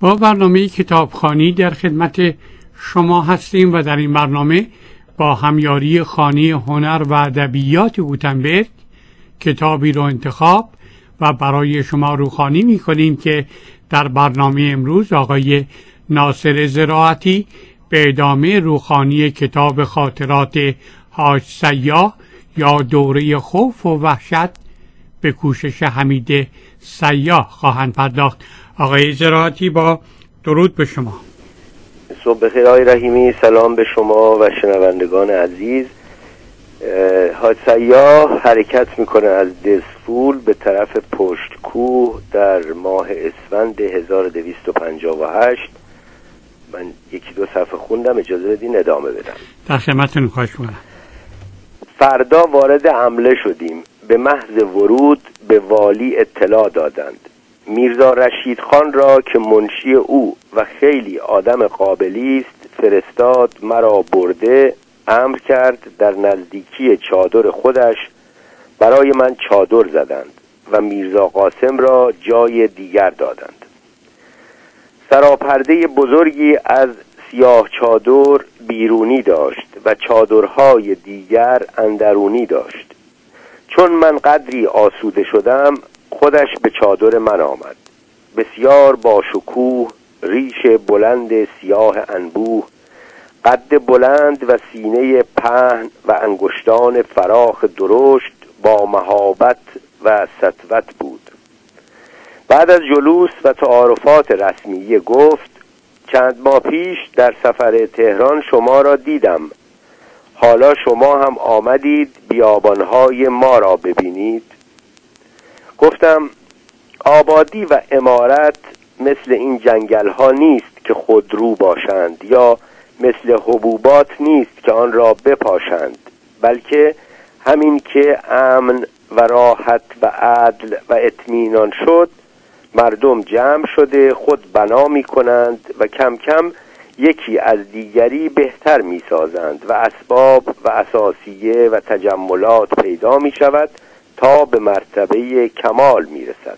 با برنامه کتابخوانی در خدمت شما هستیم و در این برنامه با همیاری خانه هنر و ادبیات گوتنبرگ کتابی رو انتخاب و برای شما روخوانی می کنیم که در برنامه امروز آقای ناصر زراعتی به ادامه روخوانی کتاب خاطرات حاج سیاح یا دوره خوف و وحشت به کوشش حمید سیاح خواهند پرداخت. آقای زراعتی با درود به شما. صبح بخیر آقای رحیمی، سلام به شما و شنوندگان عزیز. حاج سیاح حرکت میکنه از دزفول به طرف پشت کوه در ماه اسفند 1258. من یکی دو صفحه خوندم، اجازه بدین ادامه بدم. در خدمتتون خواهش می‌کنم. فردا وارد حمله شدیم. به محض ورود به والی اطلاع دادند. میرزا رشید خان را که منشی او و خیلی آدم قابلی است فرستاد مرا برده، امر کرد در نزدیکی چادر خودش برای من چادر زدند و میرزا قاسم را جای دیگر دادند. سراپرده بزرگی از سیاه چادر بیرونی داشت و چادرهای دیگر اندرونی داشت. چون من قدری آسوده شدم خودش به چادر من آمد. بسیار باشکوه، ریش بلند سیاه انبوه، قد بلند و سینه پهن و انگشتان فراخ درشت با مهابت و سطوت بود. بعد از جلوس و تعارفات رسمیه گفت: چند ماه پیش در سفر تهران شما را دیدم. حالا شما هم آمدید بیابانهای ما را ببینید. گفتم: آبادی و عمارت مثل این جنگل ها نیست که خودرو باشند، یا مثل حبوبات نیست که آن را بپاشند، بلکه همین که امن و راحت و عدل و اطمینان شد، مردم جمع شده خود بنا می کنند و کم کم یکی از دیگری بهتر می سازند و اسباب و اساسیه و تجملات پیدا می شود تا به مرتبه کمال می رسد.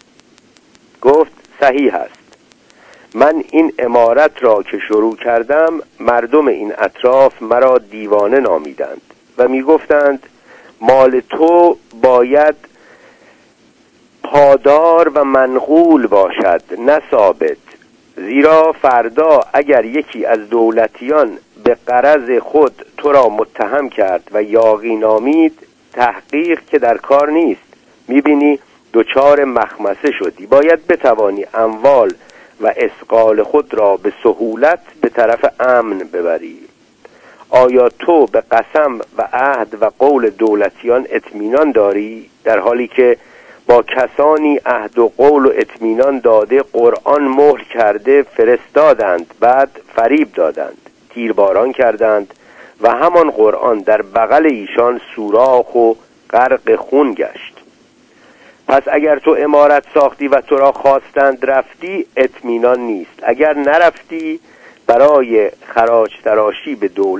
گفت: صحیح است. من این عمارت را که شروع کردم مردم این اطراف مرا دیوانه نامیدند و می گفتند مال تو باید پادار و منقول باشد نه ثابت، زیرا فردا اگر یکی از دولتیان به غرض خود تو را متهم کرد و یاغی نامید، تحقیق که در کار نیست، میبینی دچار مخمسه شدی. باید بتوانی اموال و اسقال خود را به سهولت به طرف امن ببری. آیا تو به قسم و عهد و قول دولتیان اطمینان داری، در حالی که با کسانی عهد و قول و اطمینان داده قرآن مهر کرده فرستادند، بعد فریب دادند، تیرباران کردند و همان قرآن در بغل ایشان سوراخ و غرق خون گشت. پس اگر تو عمارت ساختی و تو را خواستند رفتی، اطمینان نیست. اگر نرفتی برای خراج تراشی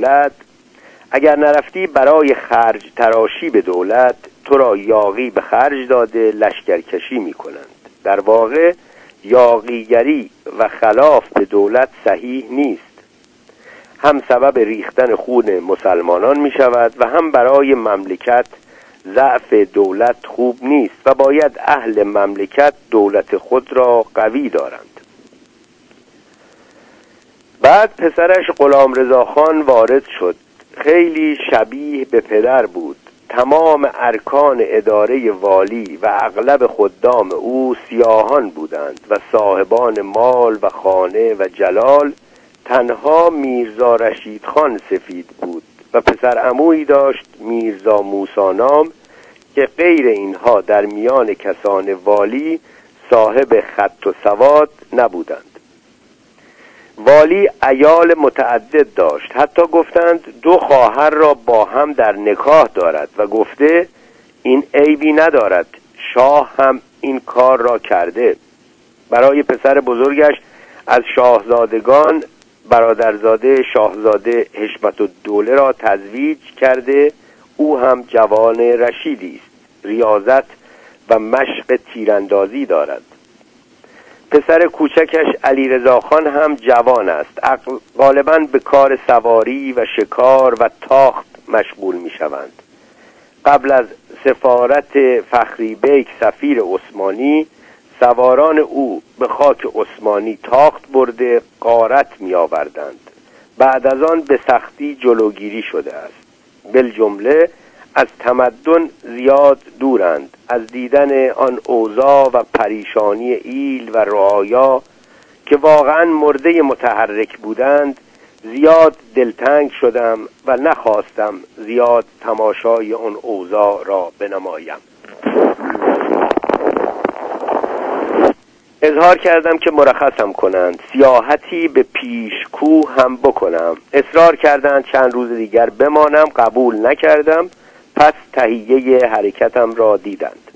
به دولت، تو را یاغی به خرج داده لشکرکشی می کنند. در واقع یاغیگری و خلاف به دولت صحیح نیست. هم سبب ریختن خون مسلمانان می شود و هم برای مملکت ضعف دولت خوب نیست و باید اهل مملکت دولت خود را قوی دارند. بعد پسرش غلامرضا خان وارد شد. خیلی شبیه به پدر بود. تمام ارکان اداره والی و اغلب خدام او سیاهان بودند و صاحبان مال و خانه و جلال. تنها میرزا رشید خان سفید بود و پسر عمویی داشت میرزا موسی نام که غیر اینها در میان کسان والی صاحب خط و سواد نبودند. والی عیال متعدد داشت. حتی گفتند 2 خواهر را با هم در نکاح دارد و گفته این عیبی ندارد، شاه هم این کار را کرده. برای پسر بزرگش از شاهزادگان برادرزاده شاهزاده حشمت الدوله را تزویج کرده. او هم جوان رشیدی است، ریاضت و مشق تیراندازی دارد. پسر کوچکش علیرضا خان هم جوان است. غالباً به کار سواری و شکار و تاخت مشغول می شوند. قبل از سفارت فخری بیک سفیر عثمانی، سواران او به خاک عثمانی تاخت برده غارت می آوردند. بعد از آن به سختی جلوگیری شده است. بالجمله از تمدن زیاد دورند. از دیدن آن اوضاع و پریشانی ایل و رعایا که واقعا مرده متحرک بودند زیاد دلتنگ شدم و نخواستم زیاد تماشای آن اوضاع را بنمایم. اظهار کردم که مرخصم کنند، سیاحتی به پیشکوه هم بکنم. اصرار کردند چند روز دیگر بمانم. قبول نکردم. پس تهیه حرکتم را دیدند.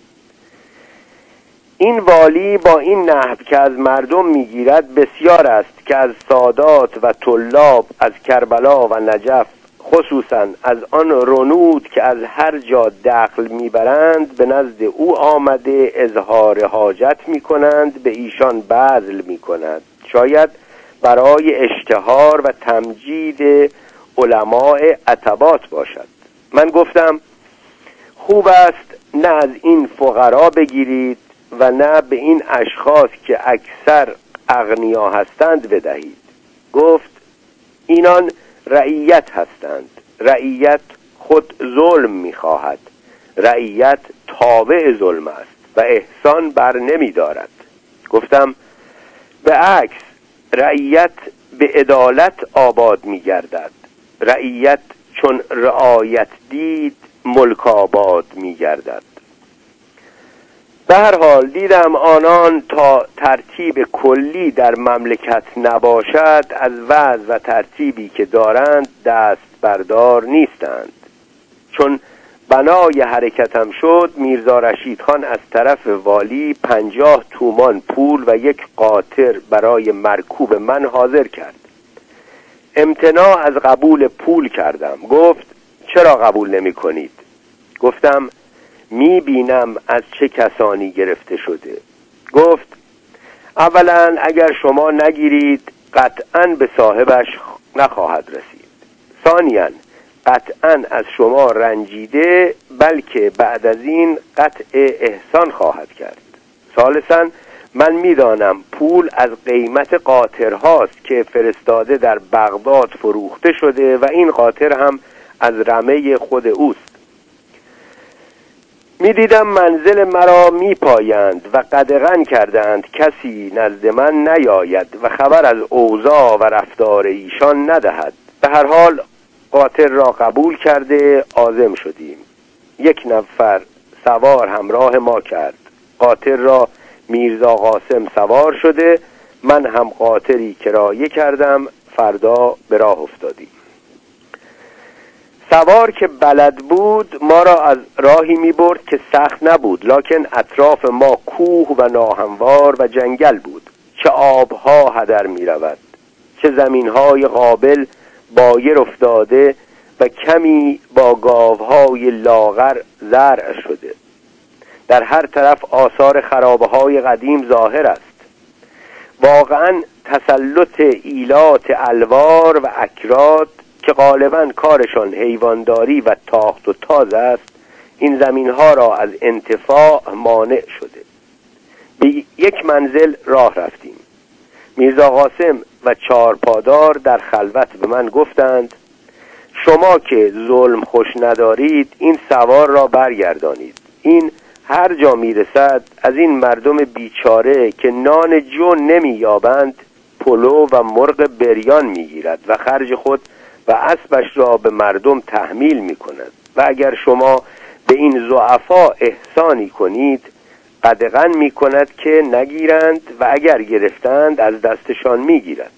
این والی با این نحو که از مردم میگیرد بسیار است که از سادات و طلاب از کربلا و نجف، خصوصا از آن رنود که از هر جا دخل میبرند، به نزد او آمده اظهار حاجت میکنند، به ایشان بذل میکنند، شاید برای اشتهار و تمجید علماء عتبات باشد. من گفتم خوب است نه از این فقرا بگیرید و نه به این اشخاص که اکثر اغنیا هستند بدهید. گفت اینان رعیت هستند. رعیت خود ظلم می‌خواهد. رعیت تابع ظلم است و احسان بر نمی‌دارد. گفتم به عکس رعیت به عدالت آباد می‌گردد. رعیت چون رعایت دید ملک آباد می‌گردد. به هر حال دیدم آنان تا ترتیب کلی در مملکت نباشد از وضع و ترتیبی که دارند دست بردار نیستند. چون بنای حرکتم شد، میرزا رشید خان از طرف والی 50 تومان پول و یک قاطر برای مرکوب من حاضر کرد. امتناع از قبول پول کردم. گفت چرا قبول نمی کنید؟ گفتم می بینم از چه کسانی گرفته شده. گفت اولا اگر شما نگیرید قطعاً به صاحبش نخواهد رسید. ثانیاً قطعاً از شما رنجیده، بلکه بعد از این قطع احسان خواهد کرد. ثالثاً من میدانم پول از قیمت قاطرهاست که فرستاده در بغداد فروخته شده و این قاطر هم از رمه خود اوست. میدیدم منزل مرا میپایند و قدغن کردند کسی نزد من نیاید و خبر از اوضاع و رفتار ایشان ندهد. به هر حال قاطر را قبول کرده عازم شدیم. یک نفر سوار همراه ما کرد. قاطر را میرزا قاسم سوار شده، من هم قاطری کرایه کردم. فردا به راه افتادیم. سوار که بلد بود ما را از راهی می برد که سخت نبود، لکن اطراف ما کوه و ناهموار و جنگل بود. چه آبها هدر می رود، چه زمینهای قابل بایر افتاده و کمی با گاوهای لاغر زرع شده. در هر طرف آثار خرابه‌های قدیم ظاهر است. واقعا تسلط ایلات الوار و اکراد که غالباً کارشان حیوانداری و تاخت و تاز است، این زمینها را از انتفاع مانع شده. به یک منزل راه رفتیم. میرزا قاسم و چارپادار در خلوت به من گفتند شما که ظلم خوش ندارید این سوار را برگردانید. این هر جا میرسد از این مردم بیچاره که نان جون نمییابند پلو و مرغ بریان میگیرد و خرج خود و اسبش را به مردم تحمیل میکند و اگر شما به این ضعفا احسانی کنید قدغن میکند که نگیرند و اگر گرفتند از دستشان میگیرد.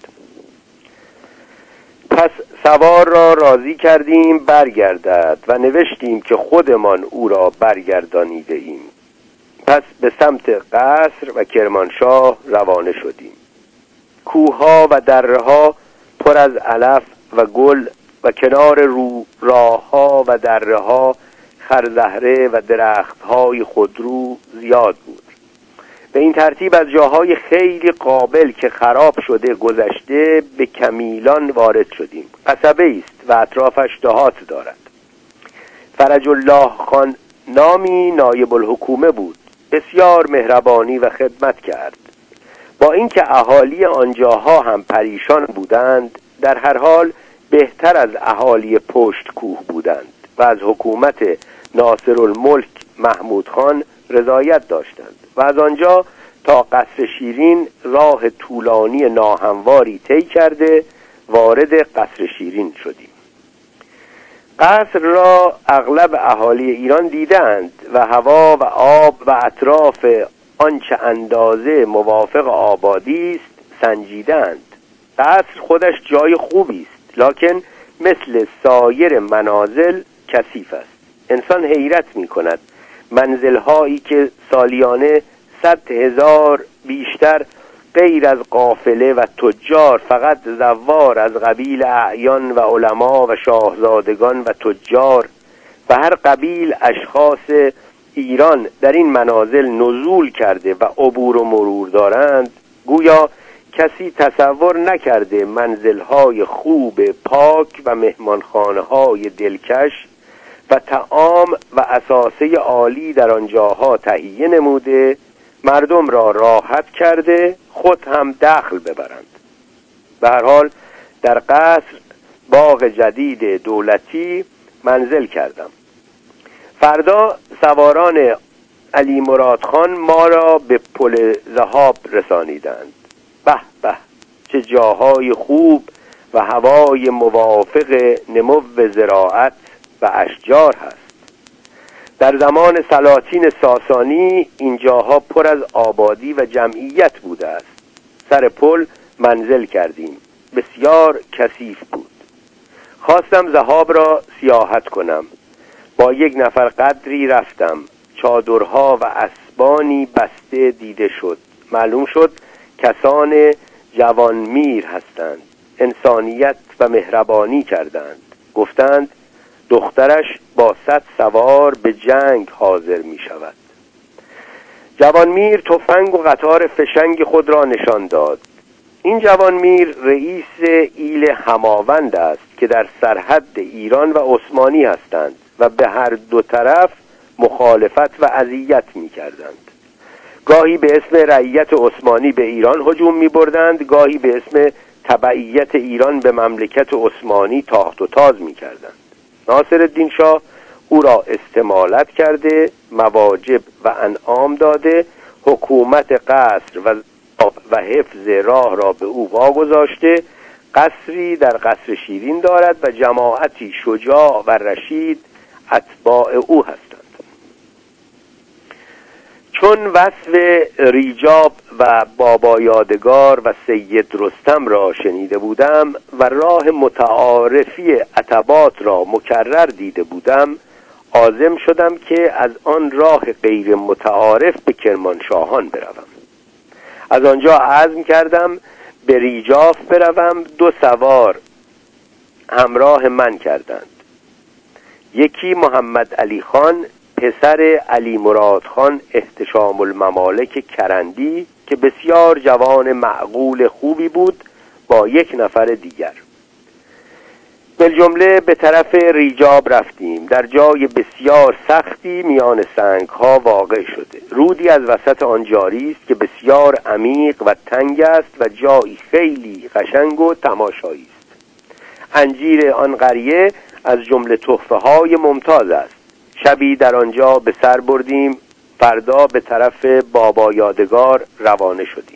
پس سوار را راضی کردیم برگردد و نوشتیم که خودمان او را برگردانیده ایم. پس به سمت قصر و کرمانشاه روانه شدیم. کوهها و دره‌ها پر از علف و گل و کنار راه‌ها و دره‌ها خرزهره و درخت‌های خودرو زیاد بود. به این ترتیب از جاهای خیلی قابل که خراب شده گذشته به کمیلان وارد شدیم. قصبه است و اطرافش دهات دارد. فرج الله خان نامی نایب الحکومه بود. بسیار مهربانی و خدمت کرد. با اینکه اهالی آنجاها هم پریشان بودند، در هر حال بهتر از اهالی پشت کوه بودند و از حکومت ناصرالملک محمود خان رضایت داشتند و از آنجا تا قصر شیرین راه طولانی ناهمواری طی کرده وارد قصر شیرین شدیم. قصر را اغلب اهالی ایران دیدند و هوا و آب و اطراف آنچه اندازه موافق آبادی است سنجیدند. قصر خودش جای خوبی است، لکن مثل سایر منازل کثیف است. انسان حیرت می کند منزل‌هایی که سالیانه 100,000 بیشتر غیر از قافله و تجار فقط زوار از قبیل اعیان و علما و شاهزادگان و تجار و هر قبیل اشخاص ایران در این منازل نزول کرده و عبور و مرور دارند، گویا کسی تصور نکرده منزل‌های خوب پاک و مهمانخانه‌های دلکش و طعام و اساسه عالی در آنجاها تهیه نموده مردم را راحت کرده خود هم دخل ببرند. به هر حال در قصر باغ جدید دولتی منزل کردم. فردا سواران علی مراد خان ما را به پل ذهاب رسانیدند. به به، چه جاهای خوب و هوای موافق نمو زراعت و اشجار هست. در زمان سلاطین ساسانی این جاها پر از آبادی و جمعیت بوده است. سر پل منزل کردیم. بسیار کثیف بود. خواستم ذهاب را سیاحت کنم. با یک نفر قدری رفتم. چادرها و اسبانی بسته دیده شد. معلوم شد کسان جوانمیر هستند. انسانیت و مهربانی کردند. گفتند دخترش با 100 سوار به جنگ حاضر می شود. جوانمیر تفنگ و قطار فشنگ خود را نشان داد. این جوانمیر رئیس ایل هماوند است که در سرحد ایران و عثمانی هستند و به هر دو طرف مخالفت و اذیت می کردند. گاهی به اسم رعیت عثمانی به ایران هجوم می بردند، گاهی به اسم تبعیت ایران به مملکت عثمانی تاخت و تاز می کردند. ناصرالدین شاه او را استمالت کرده، مواجب و انعام داده، حکومت قصر و حفظ راه را به او واگذاشته، قصری در قصر شیرین دارد و جماعتی شجاع و رشید اتباع او هستند. چون وصف ریجاب و بابا یادگار و سید رستم را شنیده بودم و راه متعارفی عتبات را مکرر دیده بودم، عازم شدم که از آن راه غیر متعارف به کرمانشاهان بروم. از آنجا عزم کردم به ریجاف بروم. 2 سوار همراه من کردند. یکی محمد علی خان پسر علی مراد خان احتشام الممالک کرندی که بسیار جوان معقول خوبی بود با 1 نفر دیگر. بالجمله به طرف ریجاب رفتیم. در جای بسیار سختی میان سنگ‌ها واقع شده. رودی از وسط آن جاری است که بسیار عمیق و تنگ است و جایی خیلی قشنگ و تماشایی است. انجیر آن قریه از جمله تحفه‌های ممتاز است. شبی در آنجا به سر بردیم. فردا به طرف بابا یادگار روانه شدیم.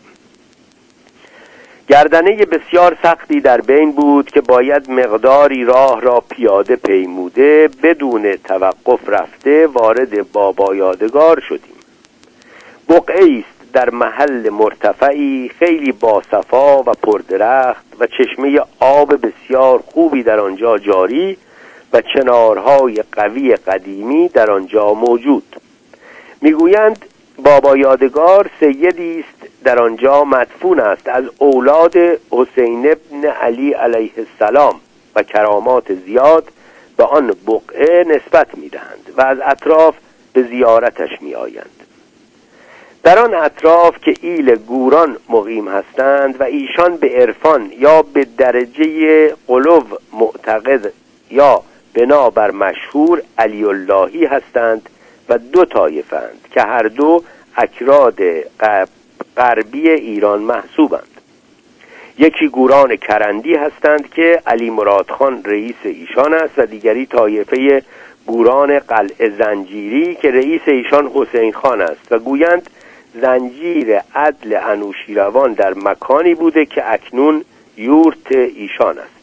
گردنه بسیار سختی در بین بود که باید مقداری راه را پیاده پیموده بدون توقف رفته وارد بابا یادگار شدیم. بقعه است در محل مرتفعی خیلی باصفا و پردرخت و چشمه آب بسیار خوبی در آنجا جاری و چنارهای قوی قدیمی در آنجا موجود. میگویند بابا یادگار سیدی است در آنجا مدفون است از اولاد حسین ابن علی علیه السلام و کرامات زیاد به آن بقعه نسبت میدهند و از اطراف به زیارتش میآیند. در آن اطراف که ایل گوران مقیم هستند و ایشان به عرفان یا به درجه قلو معتقد یا بنابر مشهور علی اللهی هستند و دو طایفند که هر دو اکراد غربی ایران محسوبند. یکی گوران کرندی هستند که علی مراد خان رئیس ایشان است و دیگری طایفه گوران قلعه زنجیری که رئیس ایشان حسین خان است و گویند زنجیر عدل انوشیروان در مکانی بوده که اکنون یورت ایشان است.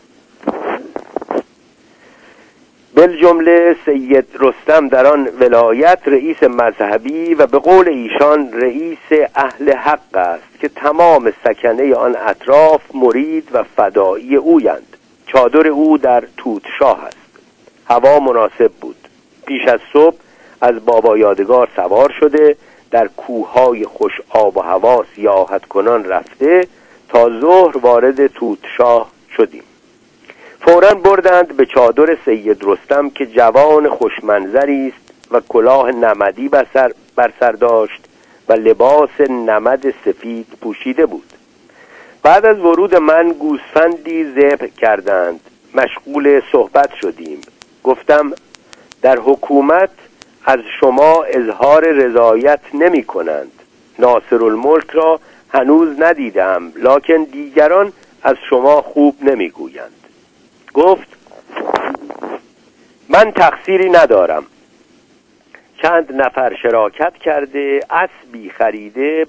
بالجمله سید رستم در آن ولایت رئیس مذهبی و به قول ایشان رئیس اهل حق است که تمام سکنه آن اطراف مرید و فدایی اویند. چادر او در توتشاه است. هوا مناسب بود. پیش از صبح از بابا یادگار سوار شده در کوههای خوش آب و هوا سیاحت کنان رفته تا ظهر وارد توتشاه شدیم. فوراً بردند به چادر سید رستم که جوان خوشمنظری است و کلاه نمدی بر سر داشت و لباس نمد سفید پوشیده بود. بعد از ورود من گوسفندی ذبح کردند. مشغول صحبت شدیم. گفتم در حکومت از شما اظهار رضایت نمی کنند. ناصرالملک را هنوز ندیدم، لکن دیگران از شما خوب نمی گویند. گفت من تقصیری ندارم. چند نفر شراکت کرده اسبی خریده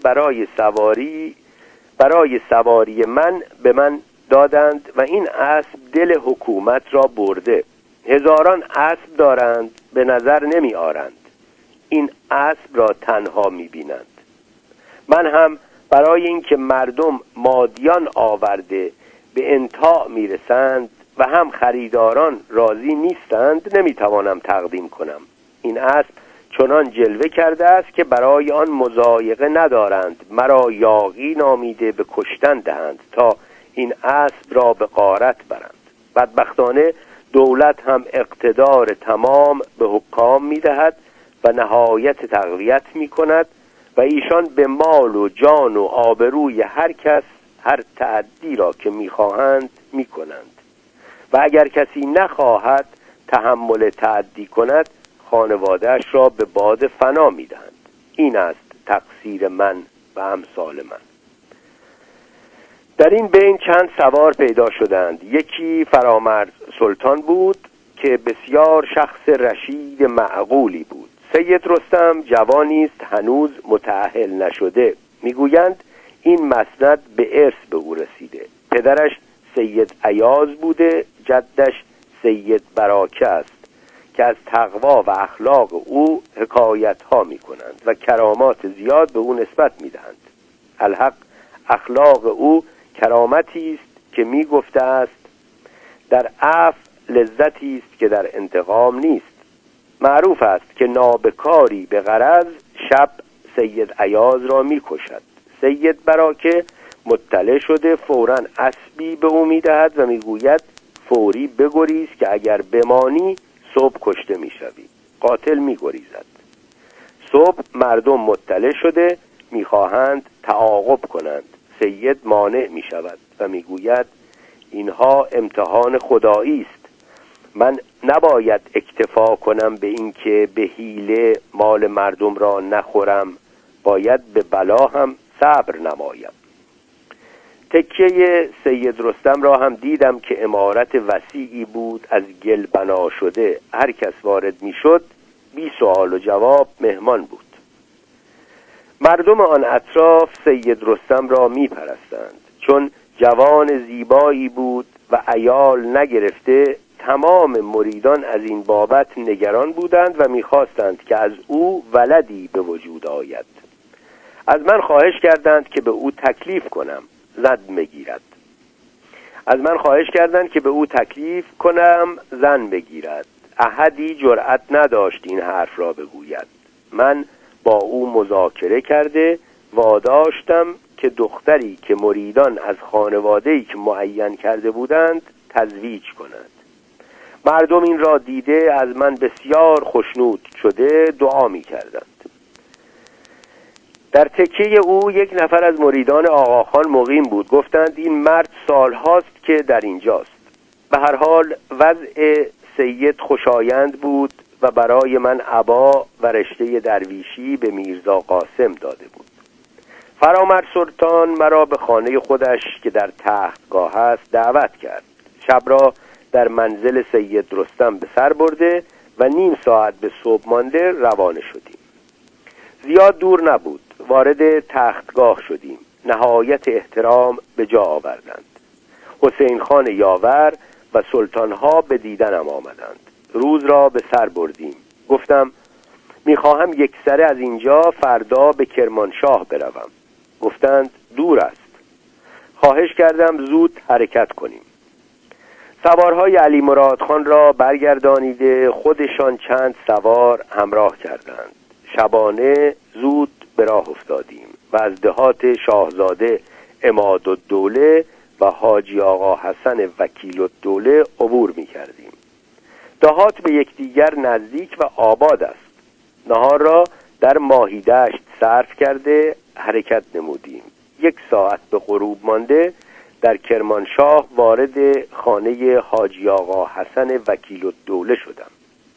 برای سواری من به من دادند و این اسب دل حکومت را برده. هزاران اسب دارند، به نظر نمی آرند. این اسب را تنها می بینند. من هم برای اینکه مردم مادیان آورده به انتاع می رسند و هم خریداران راضی نیستند نمیتوانم تقدیم کنم. این اسب چنان جلوه کرده است که برای آن مضایقه ندارند. مرا یاغی نامیده به کشتن دهند تا این اسب را به غارت برند. بدبختانه دولت هم اقتدار تمام به حکام میدهد و نهایت تقویت میکند و ایشان به مال و جان و آبروی هر کس هر تعدی را که میخواهند میکنند و اگر کسی نخواهد تحمل تعدی کند خانواده‌اش را به باد فنا میدهند. این است تقصیر من و امثال من. در این بین چند سوار پیدا شدند. یکی فرامرز سلطان بود که بسیار شخص رشید معقولی بود. سید رستم جوانی است هنوز متأهل نشده. میگویند این مسند به ارث به او رسیده. پدرش سید ایاز بوده، جدش سید براکه است که از تقوا و اخلاق او حکایت ها می کنند و کرامات زیاد به او نسبت می دهند. الحق اخلاق او کرامتی است که می گفته است در عفو لذتی است که در انتقام نیست. معروف است که نابکاری به غرض شب سید ایاز را می کشد. سید براکه مطلع شده فوراً اسبی به او می دهد و می گوید فوری بگریز که اگر بمانی صبح کشته می شوی. قاتل می گریزد. صبح مردم مطلع شده می خواهند تعاقب کنند. سید مانع می شود و می گوید اینها امتحان خدایی است. من نباید اکتفا کنم به این که به حیله مال مردم را نخورم، باید به بلا هم صبر نمایم. تکیه سید رستم را هم دیدم که عمارت وسیعی بود از گل بنا شده. هر کس وارد می شد بی سوال و جواب مهمان بود. مردم آن اطراف سید رستم را می پرستند. چون جوان زیبایی بود و عیال نگرفته تمام مریدان از این بابت نگران بودند و می خواستند که از او ولدی به وجود آید. از من خواهش کردند که به او تکلیف کنم زن بگیرد. زن بگیرد. احدی جرأت نداشت این حرف را بگوید. من با او مذاکره کرده واداشتم که دختری که مریدان از خانواده‌ای که معین کرده بودند تزویج کند. مردم این را دیده از من بسیار خوشنود شده دعا می کردند. در تکیه او یک نفر از مریدان آقاخان مقیم بود. گفتند این مرد سالهاست که در اینجاست. به هر حال وضع سید خوشایند بود و برای من عبا و رشته درویشی به میرزا قاسم داده بود. فرامرد سلطان مرا به خانه خودش که در تختگاه است دعوت کرد. شب را در منزل سید رستم به سر برده و نیم ساعت به صبح مانده روانه شدیم. زیاد دور نبود. وارد تختگاه شدیم. نهایت احترام به جا آوردند. حسین خان یاور و سلطانها به دیدنم آمدند. روز را به سر بردیم. گفتم میخواهم یک سره از اینجا فردا به کرمانشاه بروم. گفتند دور است. خواهش کردم زود حرکت کنیم. سوارهای علی مراد خان را برگردانیده خودشان چند سوار همراه کردند. شبانه زود به راه افتادیم و از دهات شاهزاده عمادالدوله و حاجی آقا حسن وکیل الدوله عبور می کردیم. دهات به یکدیگر نزدیک و آباد است. نهار را در ماهیدشت صرف کرده حرکت نمودیم. 1 ساعت به غروب مانده در کرمانشاه وارد خانه حاجی آقا حسن وکیل الدوله شدم.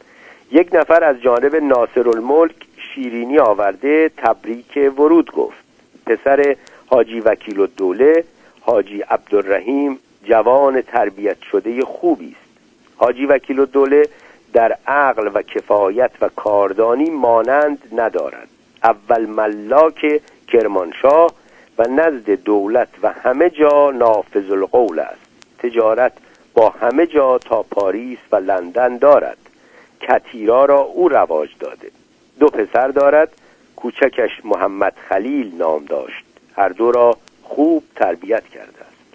یک نفر از جانب ناصرالملک شیرینی آورده تبریک ورود گفت. پسر حاجی وکیل الدوله حاجی عبدالرحیم جوان تربیت شده خوبی است. حاجی وکیل الدوله در عقل و کفایت و کاردانی مانند ندارد. اول ملاک کرمانشاه و نزد دولت و همه جا نافذ القول است. تجارت با همه جا تا پاریس و لندن دارد. کتیرا را او رواج داده. 2 پسر دارد. کوچکش محمد خلیل نام داشت. هر دو را خوب تربیت کرده است.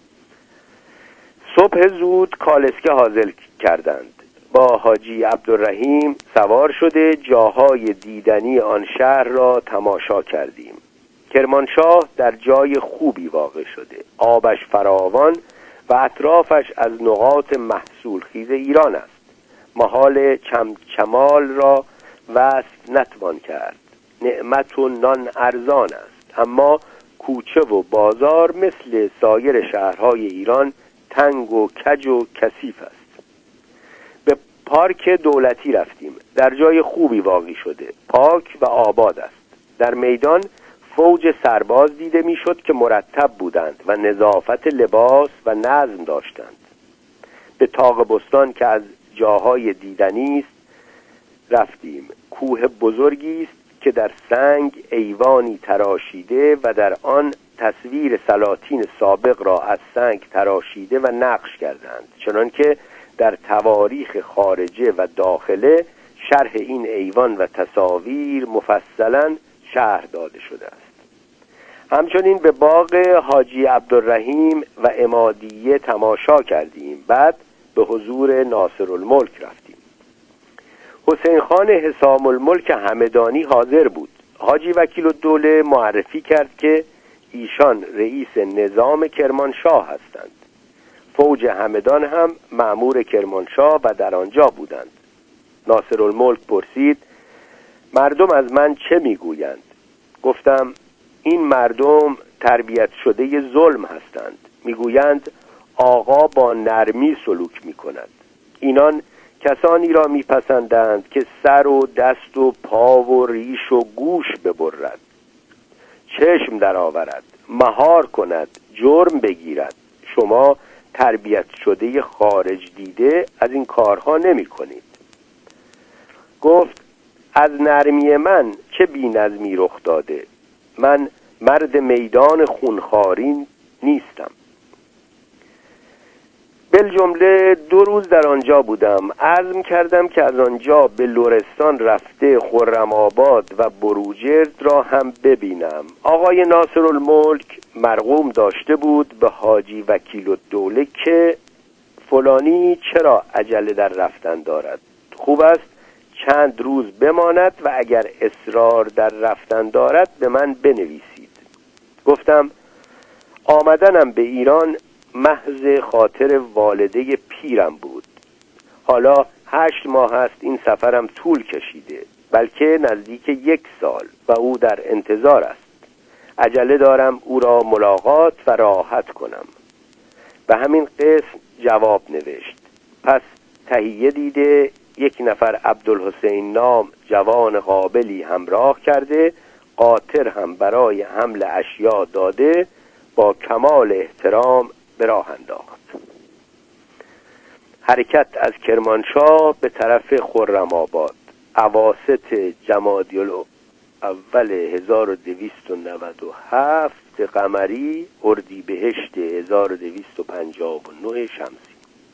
صبح زود کالسکه حاضر کردند. با حاجی عبدالرحیم سوار شده جاهای دیدنی آن شهر را تماشا کردیم. کرمانشاه در جای خوبی واقع شده. آبش فراوان و اطرافش از نقاط محصول خیز ایران است. محال چمچمال را وصف نتوان کرد. نعمت و نان ارزان است، اما کوچه و بازار مثل سایر شهرهای ایران تنگ و کج و کثیف است. به پارک دولتی رفتیم. در جای خوبی واقع شده. پاک و آباد است. در میدان فوج سرباز دیده میشد که مرتب بودند و نظافت لباس و نظم داشتند. به طاق بستان که از جاهای دیدنی است رفتیم. کوه بزرگی است که در سنگ ایوانی تراشیده و در آن تصویر سلاطین سابق را از سنگ تراشیده و نقش کردند، چنانکه در تواریخ خارجه و داخله شرح این ایوان و تصاویر مفصلا شرح داده شده است. همچنین به باغ حاجی عبدالرحیم و عمادیه تماشا کردیم. بعد به حضور ناصرالملک رفتیم. حسین خان حسام الملک همدانی حاضر بود. حاجی وکیل الدوله معرفی کرد که ایشان رئیس نظام کرمانشاه هستند. فوج همدان هم مأمور کرمانشاه و در آنجا بودند. ناصرالملک پرسید مردم از من چه میگویند؟ گفتم این مردم تربیت شده ظلم هستند. میگویند آقا با نرمی سلوک میکند. اینان کسانی را میپسندند که سر و دست و پا و ریش و گوش ببرد، چشم در آورد، مهار کند، جرم بگیرد. شما تربیت شده خارج دیده از این کارها نمی کنید. گفت از نرمی من چه بی‌نظمی رخ داده. من مرد میدان خونخوارین نیستم. بالجمله 2 روز در آنجا بودم. عزم کردم که از آنجا به لرستان رفته خرم آباد و بروجرد را هم ببینم. آقای ناصرالملک مرغوم داشته بود به حاجی وکیل الدوله که فلانی چرا عجله در رفتن دارد. خوب است چند روز بماند و اگر اصرار در رفتن دارد به من بنویسید. گفتم آمدنم به ایران محض خاطر والده پیرم بود. حالا 8 ماه است این سفرم طول کشیده. بلکه نزدیک 1 سال و او در انتظار است. عجله دارم او را ملاقات و راحت کنم. به همین قسم جواب نوشت. پس تهیه دیده 1 نفر عبدالحسین نام جوان قابلی همراه کرده، قاطر هم برای حمل اشیا داده، با کمال احترام به راه انداخت. حرکت از کرمانشاه به طرف خرم‌آباد اواسط جمادی الاول 1297 قمری اردیبهشت 1259 شمسی.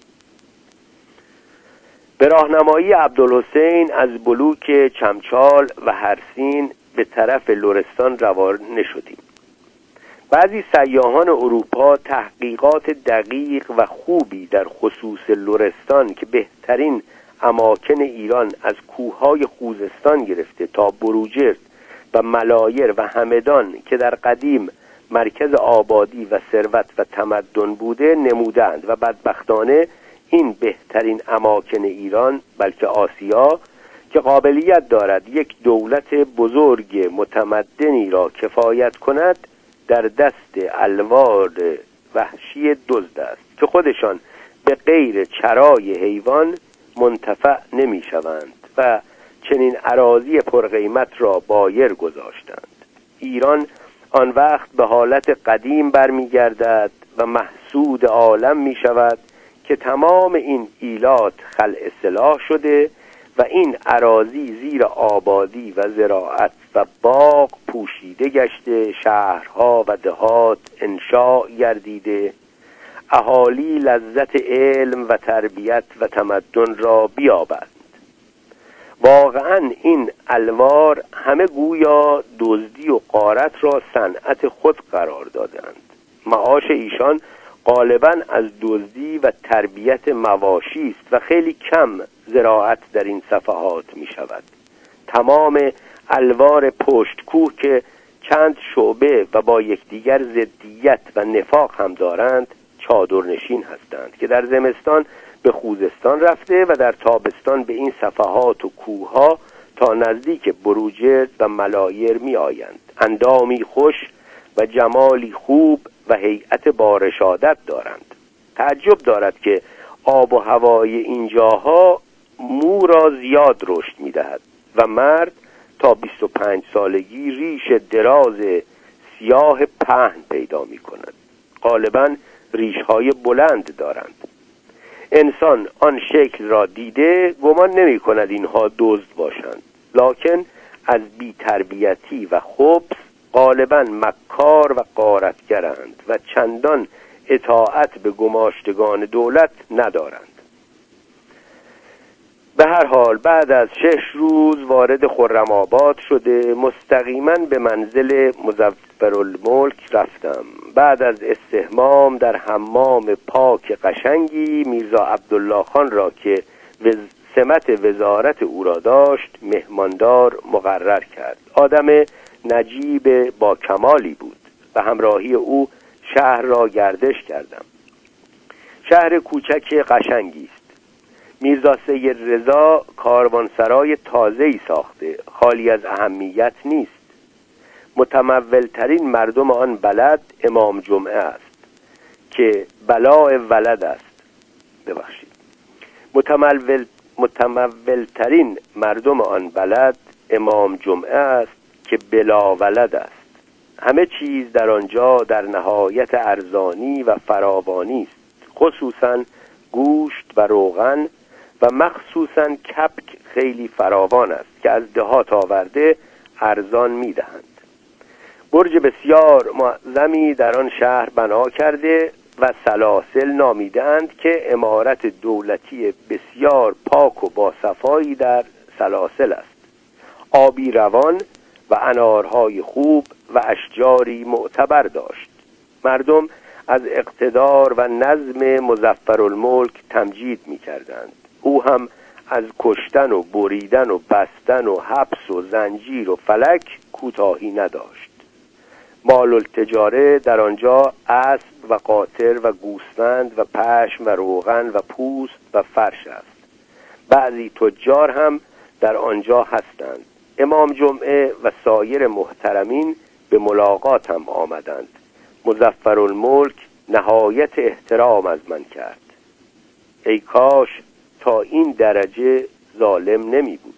به راهنمایی عبدالحسین از بلوک چمچال و هرسین به طرف لرستان روانه شدیم. بعضی سیاحان اروپا تحقیقات دقیق و خوبی در خصوص لرستان که بهترین اماکن ایران از کوههای خوزستان گرفته تا بروجرد و ملایر و همدان که در قدیم مرکز آبادی و ثروت و تمدن بوده نمودند و بدبختانه این بهترین اماکن ایران بلکه آسیا که قابلیت دارد یک دولت بزرگ متمدنی را کفایت کند در دست الوار وحشی دزد است که خودشان به غیر چرای حیوان منتفع نمی شوند و چنین اراضی پرقیمت را بایر گذاشتند. ایران آن وقت به حالت قدیم برمیگردد و محسود عالم می شود که تمام این ایلات خلع اصلاح شده و این اراضی زیر آبادی و زراعت و باغ پوشیده گشته، شهرها و دهات انشاء گردیده، اهالی لذت علم و تربیت و تمدن را بیابند. واقعا این الوار همه گویا دزدی و غارت را صنعت خود قرار دادند. معاش ایشان غالباً از دزدی و تربیت مواشی است و خیلی کم زراعت در این صفحات می شود. تمام الوار پشت کوه که چند شعبه و با یکدیگر ضدیت و نفاق هم دارند چادرنشین هستند که در زمستان به خوزستان رفته و در تابستان به این صفحات و کوهها تا نزدیک بروجرد و ملایر می آیند. اندامی خوش و جمالی خوب و هیئت بارشادت دارند. تعجب دارد که آب و هوای اینجاها مو را زیاد رشد می دهد و مرد تا 25 سالگی ریش دراز سیاه پهن پیدا می کند. غالباً ریش‌های بلند دارند. انسان آن شکل را دیده گمان نمی کند اینها دزد باشند، لکن از بی‌تربیتی و خبث غالباً مکار و غارتگرند و چندان اطاعت به گماشتگان دولت ندارند. به هر حال بعد از 6 روز وارد خرم‌آباد شده مستقیما به منزل مظفرالملک رفتم. بعد از استحمام در حمام پاک قشنگی میرزا عبدالله خان را که سمت وزارت او را داشت مهماندار مقرر کرد. آدم نجیب با کمالی بود و همراهی او شهر را گردش کردم. شهر کوچک قشنگی است. میرزا سید رضا کاروانسرای تازه‌ای ساخته، خالی از اهمیت نیست. متمولترین مردم آن بلد امام جمعه است که بلاء ولد است. متمولترین مردم آن بلد امام جمعه است که بلا ولد است. همه چیز در آنجا در نهایت ارزانی و فراوانی است، خصوصاً گوشت و روغن و مخصوصاً کپک خیلی فراوان است که از دهات آورده ارزان می‌دهند. برج بسیار معظمی در آن شهر بنا کرده و سلاسل نامیدند که عمارت دولتی بسیار پاک و باصفایی در سلاسل است. آبی روان و انارهای خوب و اشجاری معتبر داشت. مردم از اقتدار و نظم مظفرالملک تمجید می‌کردند. او هم از کشتن و بریدن و بستن و حبس و زنجیر و فلک کوتاهی نداشت. مال التجاره در آنجا اسب و قاطر و گوسفند و پشم و روغن و پوست و فرش است. بعضی تجار هم در آنجا هستند. امام جمعه و سایر محترمین به ملاقاتم آمدند. مظفرالملک نهایت احترام از من کرد. ای کاش تا این درجه ظالم نمی بود.